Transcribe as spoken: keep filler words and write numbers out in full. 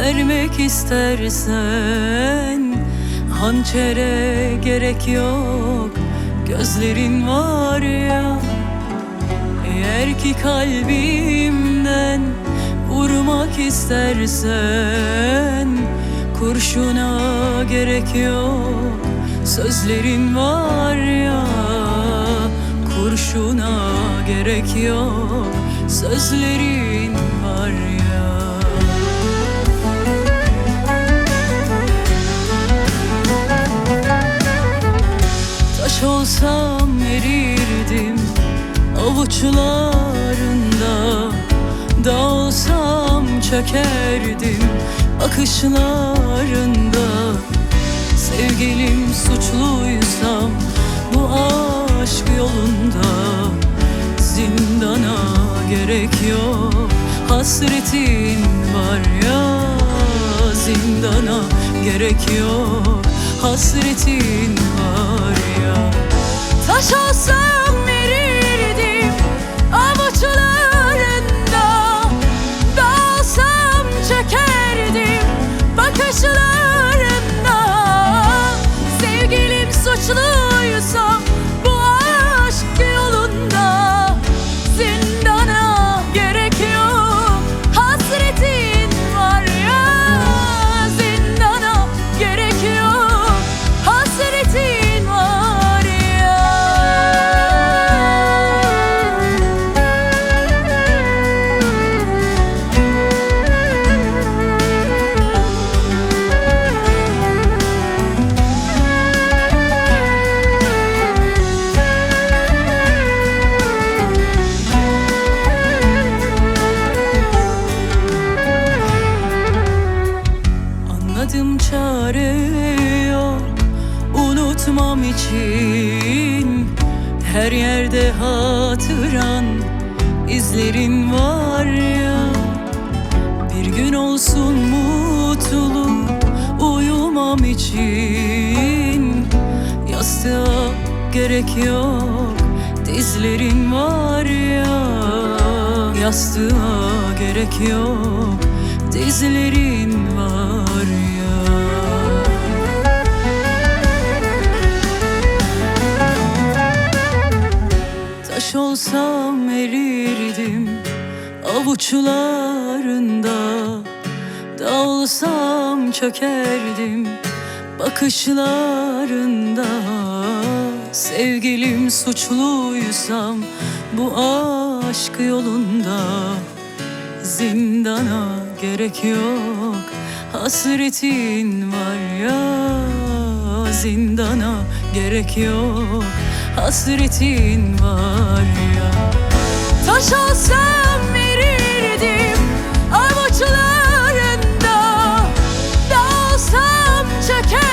vermek istersen hançere gerek yok, gözlerin var ya. Eğer ki kalbimden vurmak istersen kurşuna gerek yok, sözlerin var ya. Kurşuna gerek yok, sözlerin var ya. Taş olsam erirdim avuçlarında, dağ olsam çökerdim bakışlarında. Sevgilim suçluysam bu aşk yolunda, zindana gerek yok, hasretin var ya. Zindana gerek yok, hasretin var ya. Taş olsam erirdim avuçlarında, dağ olsam çökerdim bakışlarında. Sevgilim suçluysam bu aşk yolunda, zindana gerek yok, hasretin var ya. Zindana gerek yok, hasretin var ya. Anladım, çare yok unutmam için. Her yerde hatıran, izlerin var ya. Bir gün olsun mutlu uyumam için. Yastığa gerek yok, dizlerin var ya. Yastığa gerek yok, dizlerin var ya. Taş olsam erirdim avuçlarında, dağ olsam çökerdim bakışlarında. Sevgilim suçluysam bu aşk yolunda, zindana gerek yok, hasretin var ya. Zindana gerek yok, hasretin var ya. Taş olsam erirdim avuçlarında, dağ olsam çöker